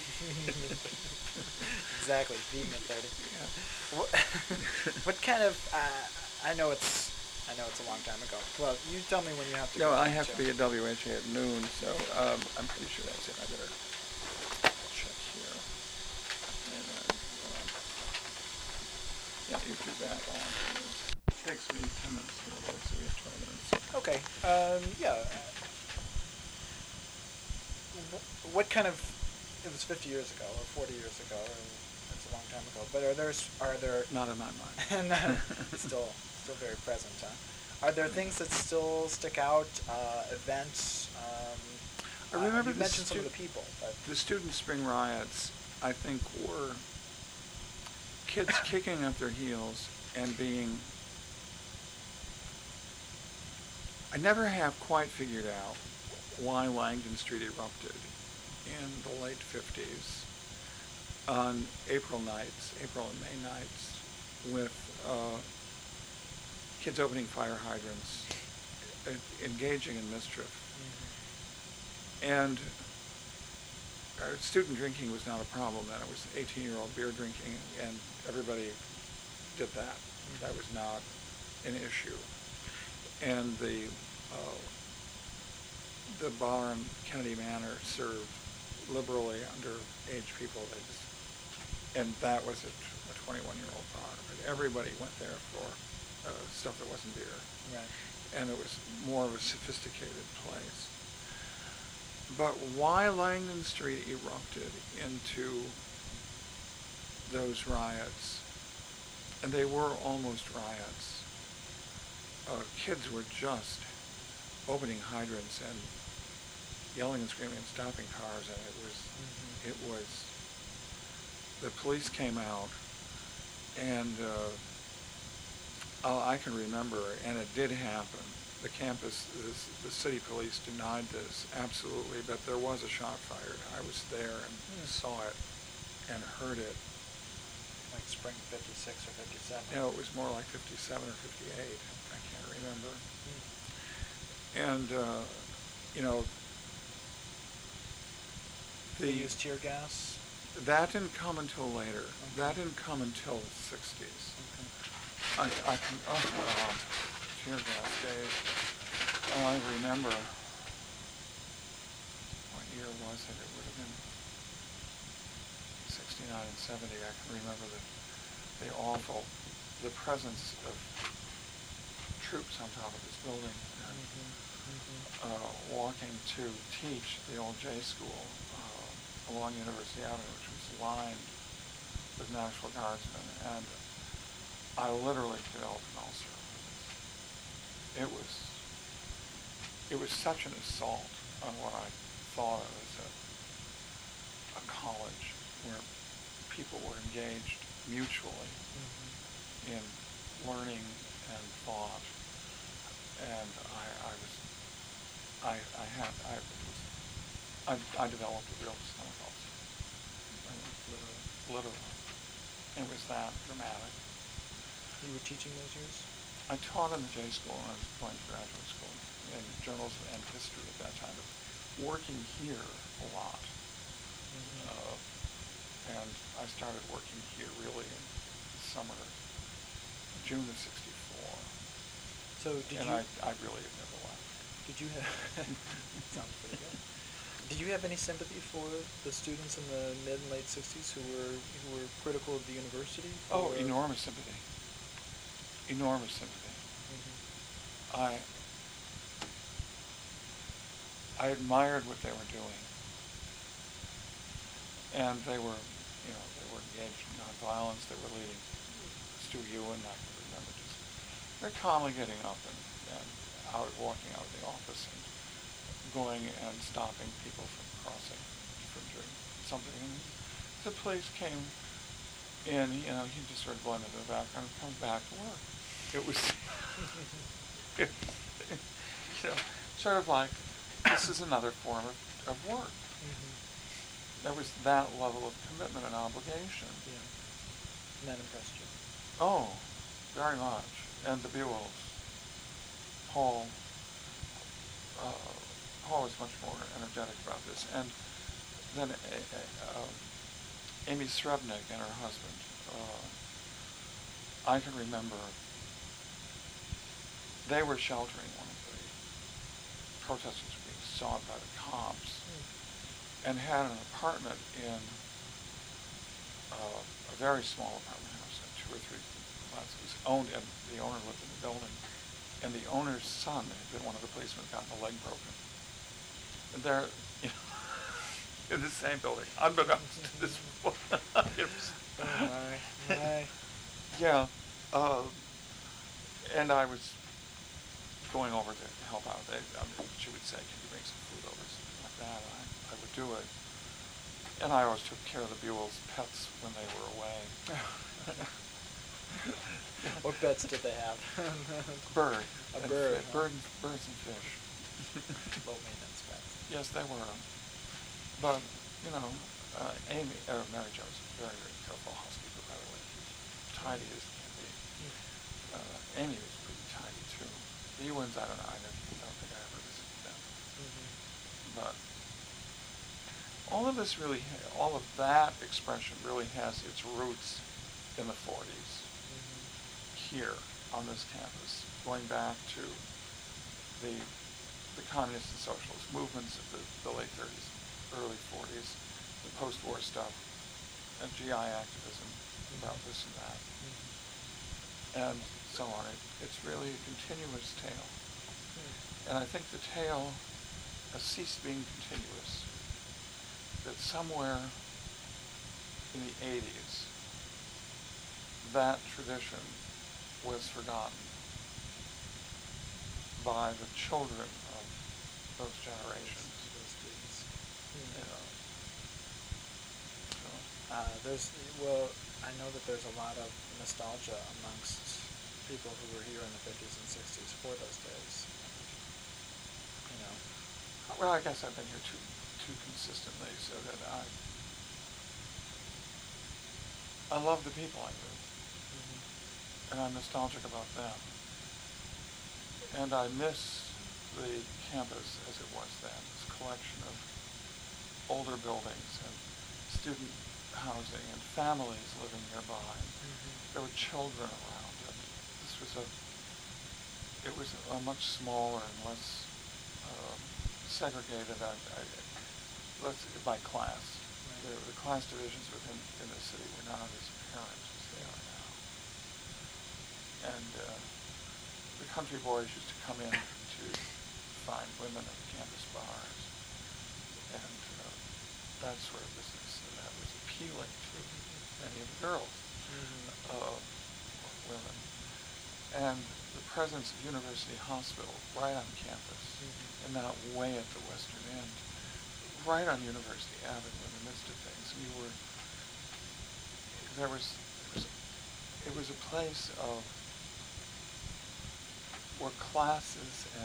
Exactly, the mid thirties. Yeah. What, what kind of? Uh, I know it's. I know it's a long time ago. Well, you tell me when you have to. No, go I have to. to be at W H A at noon, so um, I'm pretty sure that's it. I better check here. And, uh, um, yeah, you do that on. It takes me ten minutes to go, so we have twenty minutes. Okay. Um, yeah. Wh- What kind of? It was fifty years ago, or forty years ago, or that's a long time ago. But are there s- are there? Not in my mind. And uh, still still very present, huh? Are there things that still stick out? Uh, events. Um, I remember uh, you the mentioned some of stu- the people, but The student spring riots, I think, were kids kicking up their heels and being. I never have quite figured out why Langdon Street erupted in the late fifties on April nights, April and May nights, with uh, kids opening fire hydrants, uh, engaging in mischief. And uh, student drinking was not a problem then. It was eighteen-year-old beer drinking, and everybody did that. That was not an issue. And the uh, the bar in Kennedy Manor served liberally underage people. They just, and that was a, a twenty-one-year-old bar. But everybody went there for uh, stuff that wasn't beer. right. And it was more of a sophisticated place. But why Langdon Street erupted into those riots, and they were almost riots, uh, kids were just opening hydrants and yelling and screaming and stopping cars, and it was, Mm-hmm. it was, the police came out, and uh, oh, I can remember, and it did happen. The campus, this, the city police denied this, absolutely, but there was a shot fired. I was there and Hmm. saw it and heard it. Like spring fifty-six or fifty-seven. No, it was more like fifty-seven or fifty-eight. I can't remember. Hmm. And, uh, you know, They the, used tear gas. that didn't come until later. Okay. That didn't come until the sixties. Okay. I, I can, oh, uh, tear gas days. Oh, I remember, what year was it? It would have been sixty-nine and seventy. I can remember the, the awful, the presence of troops on top of this building. And, Mm-hmm. uh, walking to teach the old J school uh, along University Avenue, which was lined with National Guardsmen, and I literally developed an ulcer. It was, it was such an assault on what I thought of as a, a college where people were engaged mutually Mm-hmm. in learning and thought, and I, I was, I, I had, I was, I, I developed a real stomach ulcer. I mean, literally, literally. It was that dramatic. You were teaching those years? I taught in the J school when I was going to graduate school in journalism and history at that time, but working here a lot. Mm-hmm. Uh, and I started working here really in the summer, June of sixty-four. So did and you? I, I really have never left. Did you have? Sounds pretty good. Did you have any sympathy for the students in the mid and late sixties who were who were critical of the university? Oh, for- enormous sympathy. Enormous sympathy. Mhm. I I admired what they were doing. And they were, you know, they were engaged in nonviolence. They were leading Stu Ewan, I can remember, just very calmly getting up. And, and out walking out of the office and going and stopping people from crossing, from doing something. And the police came in, you know, he just sort of blended in the background and comes back to work. It was, it, you know, sort of like, this is another form of, of work. Mm-hmm. There was that level of commitment and obligation. Yeah. And that impressed you? Oh, very much. And the Buells, Paul, uh, Paul was much more energetic about this. And then uh, uh, Amy Srebnick and her husband, uh, I can remember they were sheltering one of the protesters being sought by the cops, mm. and had an apartment in uh, a very small apartment house, two or three flats. It was owned, and the owner lived in the building, and the owner's son had been one of the policemen, gotten a leg broken. And they're, you know, in the same building, unbeknownst to this woman. Oh my, my. Yeah, uh, and I was going over to help out. They, I mean, she would say, "Can you bring some food over?" Something like that. I, I would do it, and I always took care of the Buell's pets when they were away. What pets did they have? Bird. A and bird. Fi- huh? bird and, birds and fish. Low maintenance pets. Yes, they were. But you know, uh, Amy, uh, Mary Jo was a very, very careful housekeeper, by the way. Tidy as can be. Uh, Amy was pretty tidy too. The Ewins, I don't know. I don't, I don't think I ever visited them. Mm-hmm. But all of this really, all of that expression really has its roots in the forties, mm-hmm. here on this campus, going back to the the communist and socialist movements of the, the late thirties, early forties, the post-war stuff, and G I activism about this and that, mm-hmm. and so on. It, it's really a continuous tale. Mm-hmm. And I think the tale has ceased being continuous, that somewhere in the eighties, that tradition was forgotten by the children of those generations. Those students. You know. So. Uh, there's, well, I know that there's a lot of nostalgia amongst people who were here in the fifties and sixties for those days. You know. Well, I guess I've been here too too consistently, so that I I love the people I knew, mm-hmm. and I'm nostalgic about them. And I miss the campus as it was then, this collection of older buildings and student housing and families living nearby. Mm-hmm. There were children around, and this was a, it was a much smaller and less um, segregated, I, I, let's, by class. Right. The, the class divisions within in the city were not as apparent as they are now. And uh, the country boys used to come in to find women at campus bars, and uh, that sort of business that was appealing to many of the girls, mm-hmm. uh, women. And the presence of University Hospital right on campus, mm-hmm. and not way at the western end, right on University Avenue in the midst of things. We were, there was, there was it was a place of where classes and,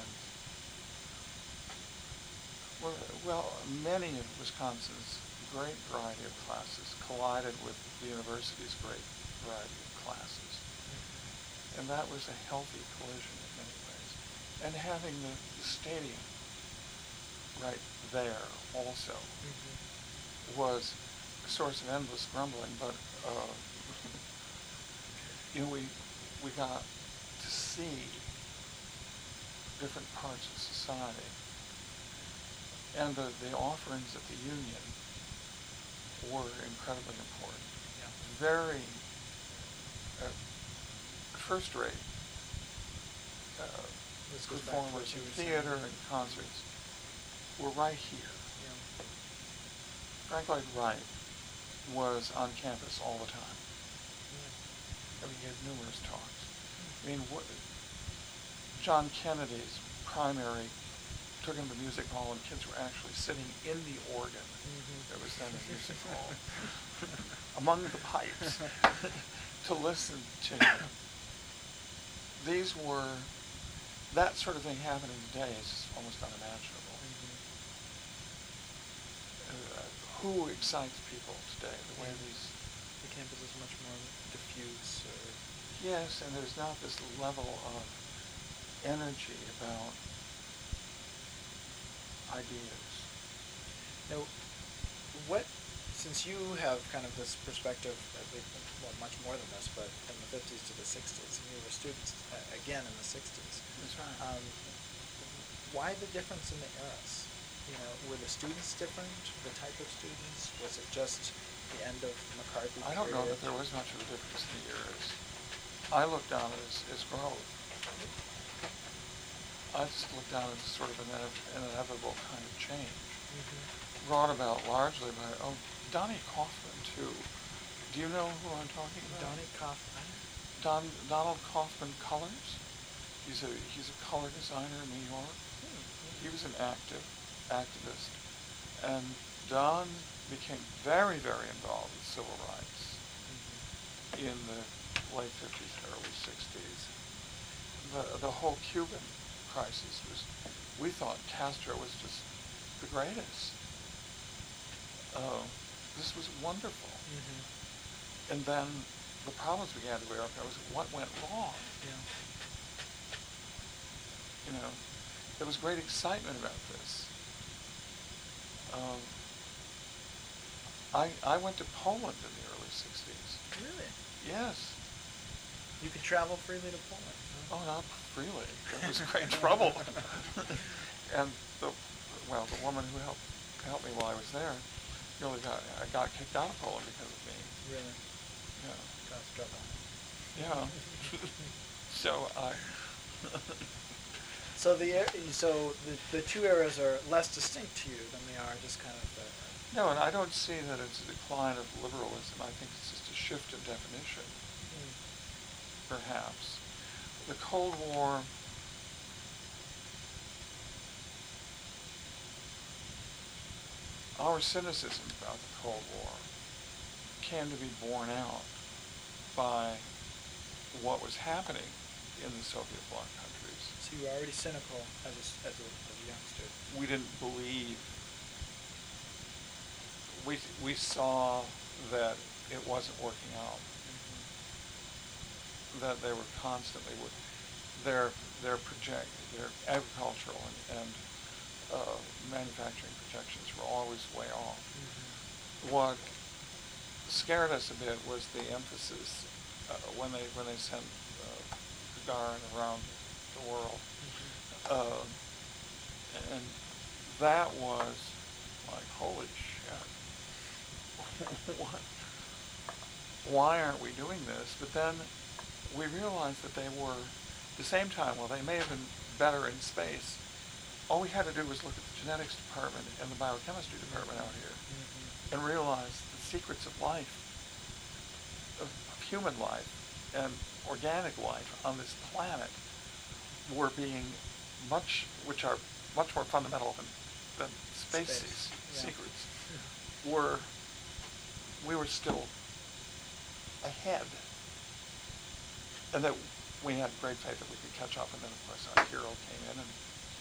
well, well, many of Wisconsin's great variety of classes collided with the university's great variety of classes. Mm-hmm. And that was a healthy collision in many ways. And having the, the stadium right there also, mm-hmm. was a source of endless grumbling, but uh, you know, we we got to see different parts of society. And the, the offerings at the Union were incredibly important. Yeah. Very uh, first-rate uh, performers in theater and concerts were right here. Yeah. Frank Lloyd Wright was on campus all the time. Yeah. I mean, he had numerous talks. I mean, what, John Kennedy's primary, took him to music hall, and kids were actually sitting in the organ. Mm-hmm. There was then a music hall among the pipes to listen to him. These were, that sort of thing happening today is almost unimaginable. Mm-hmm. Uh, who excites people today? The way these... The campus is much more diffuse. Or... Yes, and there's not this level of energy about ideas. Now, what, since you have kind of this perspective, well, much more than this, but in the fifties to the sixties, and you were students uh, again in the sixties. That's right. Um, why the difference in the eras? You know, were the students different? The type of students? Was it just the end of McCarthy? I don't period? know that there was much of a difference in the eras. I looked down it as, as growth. I just looked down as sort of an, an inevitable kind of change, mm-hmm. brought about largely by, oh, Donnie Kaufman, too. Do you know who I'm talking about? Donnie Kaufman? Don, Donald Kaufman Colors. He's a, he's a color designer in New York. Mm-hmm. He was an active, activist. And Don became very, very involved with civil rights mm-hmm. in the late fifties and early sixties. The, the whole Cuban crisis was, we thought Castro was just the greatest. Uh, this was wonderful. Mm-hmm. And then the problems began to rear up. Was what went wrong? Yeah. You know, there was great excitement about this. Um, I I went to Poland in the early sixties. Really? Yes. You could travel freely to Poland. Huh? Oh, not freely. It was great trouble. And the well, the woman who helped helped me while I was there really got I got kicked out of Poland because of me. Really? Yeah. That's trouble. Yeah. So I. So the so the, the two eras are less distinct to you than they are just kind of. Uh, no, and I don't see that it's a decline of liberalism. I think it's just a shift in definition. Mm. Perhaps the Cold War. Our cynicism about the Cold War came to be borne out by what was happening in the Soviet bloc countries. So you were already cynical as a, as a, as a youngster. We didn't believe. We we saw that it wasn't working out. Mm-hmm. That they were constantly with their their project their agricultural and, and uh, manufacturing projections were always way off. Mm-hmm. What scared us a bit was the emphasis uh, when they when they sent uh, Gagarin around the world, mm-hmm. uh, and that was like, holy shit! What? Why aren't we doing this? But then we realized that they were, at the same time, while they may have been better in space, all we had to do was look at the genetics department and the biochemistry department out here, mm-hmm. and realize the secrets of life, of, of human life, and organic life on this planet were being much, which are much more fundamental than, than space, space. Yeah. secrets, mm-hmm. were, we were still ahead. And that we had great faith that we could catch up, and then of course our hero came in, and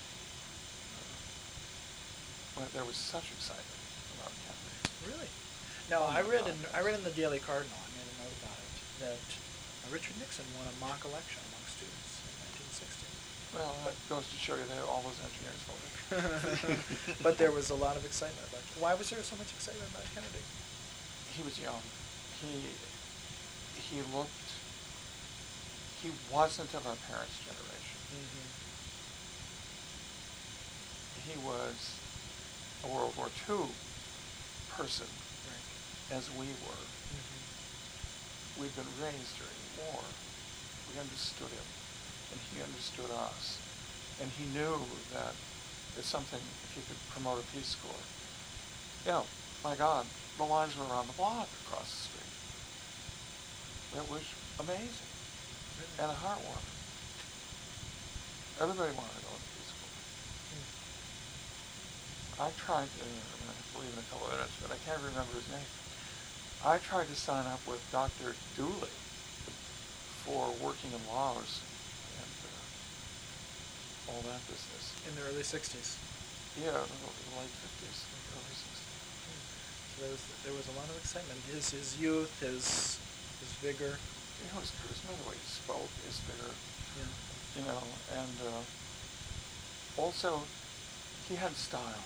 uh, there was such excitement about Kennedy. Really? Now oh I read God, in I read in the Daily Cardinal, I made a note about it, that Richard Nixon won a mock election among students in nineteen sixty. Well, that goes to show you that all those engineers voted. But there was a lot of excitement about it. Why was there so much excitement about Kennedy? He was young. He he looked. He wasn't of our parents' generation. Mm-hmm. He was a World War Two person, right. as we were. Mm-hmm. We'd been raised during the war. We understood him, and he understood us. And he knew that there's something, if you could promote a Peace Corps, you know, my God, the lines were around the block across the street. It was amazing. And a heartwarming. Everybody wanted to go to Peace Corps. I tried to, I'm going to leave in a couple of minutes, but I can't remember his name. I tried to sign up with Doctor Dooley for working in Laos and uh, all that business. In the early sixties. Yeah, the, the late fifties, early sixties. So there was there was a lot of excitement. His his youth, his his vigor. You know, his charisma, the way he spoke, his vigor. Yeah. You know, and uh, also he had style.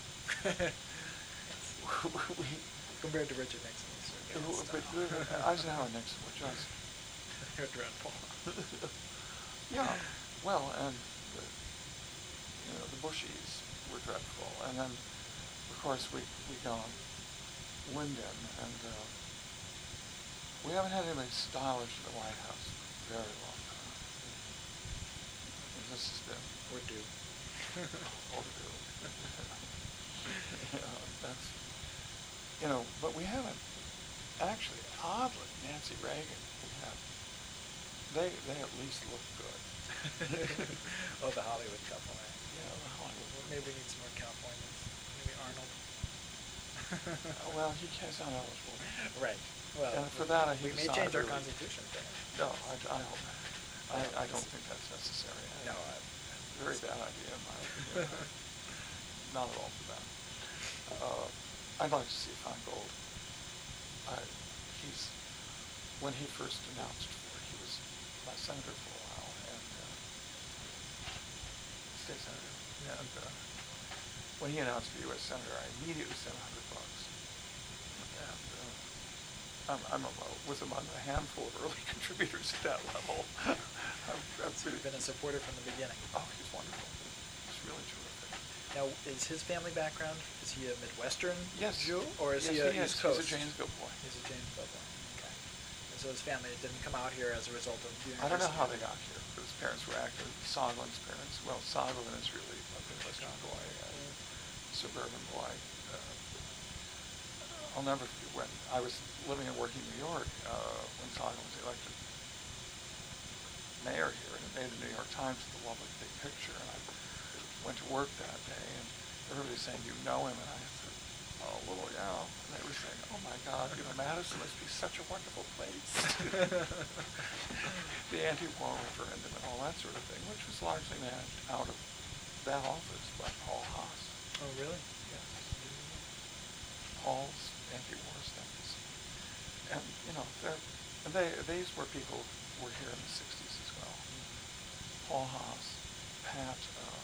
we, Compared to Richard Nixon, he certainly had but style. Eisenhower and Nixon were just They're dreadful. yeah. Well, and the, you know the Bushies were dreadful, and then of course we we got Lyndon, and uh, we haven't had anybody stylish in the White House for a very long time. And this has been Or do. overdue. Yeah, that's you know, but we haven't actually. Oddly, Nancy Reagan, we have. They they at least look good. Oh, the Hollywood couple, eh? Yeah, the Hollywood. Maybe we need some more Californians. Maybe Arnold. Uh, well, he is ineligible. Right. Well, and for that, I we may change our really, constitution for him. No, I, I hope not. I, I don't think that's necessary. No, I, very bad idea in my opinion. Not at all for that. Uh, I'd like to see Feingold. I, he's when he first announced for it, he was my senator for a while, and uh, state senator. And uh, when he announced for U S senator, I immediately sent a hundred bucks. And uh, I'm, I'm a, was among a handful of early contributors at that level. I've, I've so you've been a supporter from the beginning. Oh, he's wonderful. He's really terrific. Now, is his family background, is he a Midwestern yes. Jew, or is yes, he a he East is. Coast? He's a Janesville boy. He's a Janesville boy. Okay. And so his family didn't come out here as a result of the I don't know university. how they got here, but his parents were active. Soglin's parents. Well, Soglin is really a Midwestern boy, a suburban boy. Uh, I'll never forget when I was living and working in New York, uh, when Soglin was elected mayor here, and it made the New York Times with a lovely big picture, and I went to work that day, and everybody's saying, you know him, and I said, oh, a little, yeah, and they were saying, oh my God, you know, Madison must be such a wonderful place. The anti-war referendum and all that sort of thing, which was largely managed out of that office by Paul Haas. Oh, really? Yes. Paul's anti-war stuff is, and, you know, they're, and they, these were people who were here in the sixties as well. Mm-hmm. Paul Haas, Pat, uh,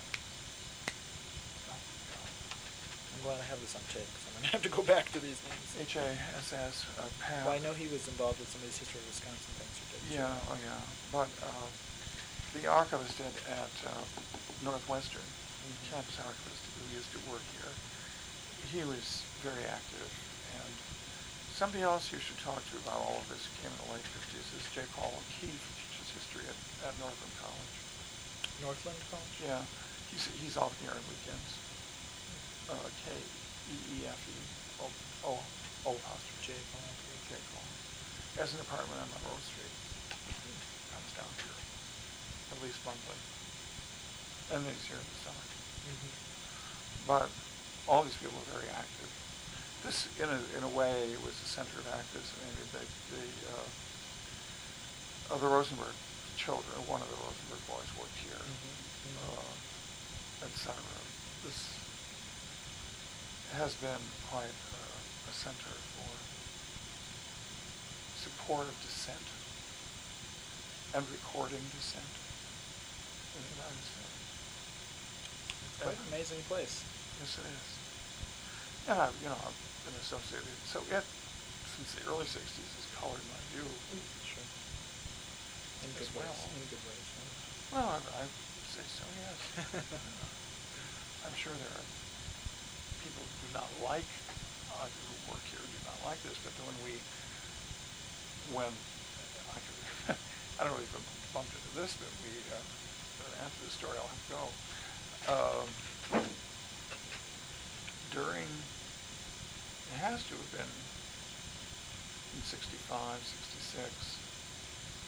I'm glad I have this on tape, because I'm going to have to go back to these names. H A S S, uh, Pat. Well, I know he was involved with some of these History of Wisconsin things. Or did Yeah, oh yeah. But uh, the archivist at, at uh, Northwestern, mm-hmm. campus archivist who used to work here, he was very active. And somebody else you should talk to about all of this who came in the late fifties is J. Paul O'Keefe, who teaches history at, at Northland College. Northland College? Yeah. He's, he's off here on weekends. Uh, K E E F E O O O apostrophe J Paul J Paul. Has an apartment on Monroe Street. Comes down here at least monthly, and then he's here in the summer. Mm-hmm. But all these people are very active. This, in a in a way, was the center of activism. I mean, the the uh, of the Rosenberg children. One of the Rosenberg boys worked here, mm-hmm. uh, et cetera. This has been quite uh, a center for support of dissent and recording dissent in the United States. It's quite an amazing place. Yes, it is. And I've, you know, I've been associated, so it, since the early sixties, has colored my view. Sure. In good well. ways. In good ways. Right? Well, I, I would say so, yes. I'm sure there are people who do not like, uh, who work here do not like this, but when we, when, I, could, I don't know if we bumped into this, but we, uh, after the story I'll have to go. Um, during, it has to have been in sixty-five, sixty-six,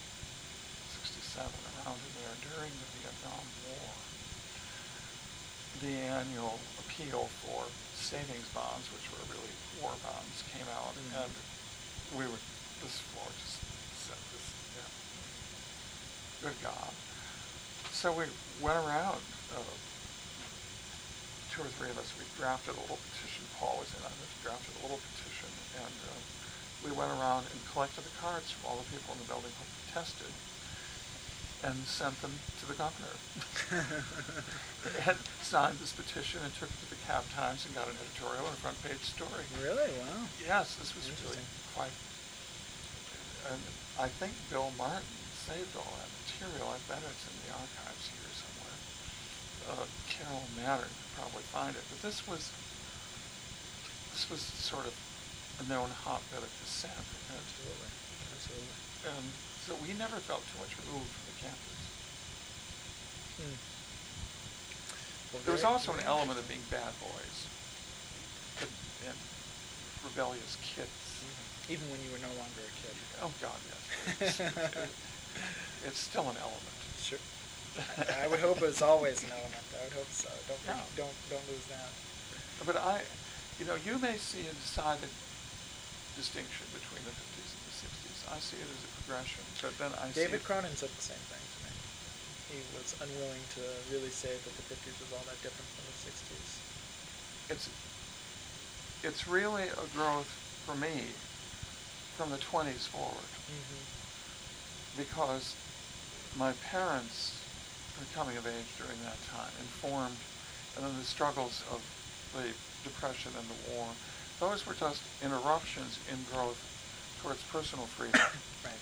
sixty-seven, around in there, during the Vietnam War, the annual appeal for savings bonds, which were really war bonds, came out, mm-hmm. and we were, this floor just said this, yeah, good God. So we went around, uh, two or three of us, we drafted a little petition, Paul was in on this, drafted a little petition, and uh, we went around and collected the cards from all the people in the building who protested and sent them to the governor. And signed this petition and took it to the Cab Times and got an editorial and a front page story. Really? Wow. Yes, this was really quite, and I think Bill Martin saved all that material. I bet it's in the archives here somewhere. Uh, Carol Mattern could probably find it, but this was, this was sort of a known hotbed of dissent. Absolutely, absolutely. And so we never felt too much removed from the campus. Hmm. Well, there was very, also an very element of being bad boys and, and rebellious kids. Mm-hmm. Even when you were no longer a kid. Oh God, yes. It's, it, it's still an element. Sure. I, I would hope it's always an element. I would hope so. Don't yeah. don't don't lose that. But I, you know, you may see a decided distinction between the fifties and the sixties. I see it as a progression, but then I David see Cronin said the same thing to me. He was unwilling to really say that the fifties was all that different from the sixties. It's it's really a growth for me from the twenties forward, mm-hmm. because my parents were coming of age during that time, informed, and then the struggles of the Depression and the war. Those were just interruptions in growth towards personal freedom. Right.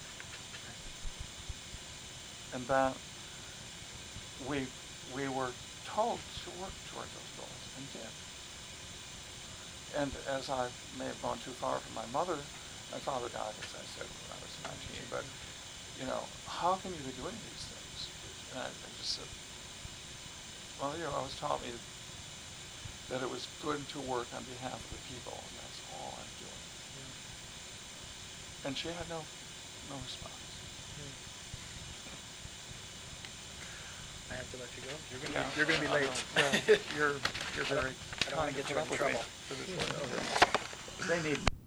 And that we we were told to work toward those goals and did. And as I may have gone too far from my mother, my father died, as I said, when I was nineteen, but, you know, how can you be doing these things? And I, I just said, well, you always taught me that it was good to work on behalf of the people, and that's all I'm doing. Yeah. And she had no no response. Hmm. I have to let you go. You're gonna yeah. be, you're gonna be late. Well, you're you're very. I don't want to get you in trouble. They need.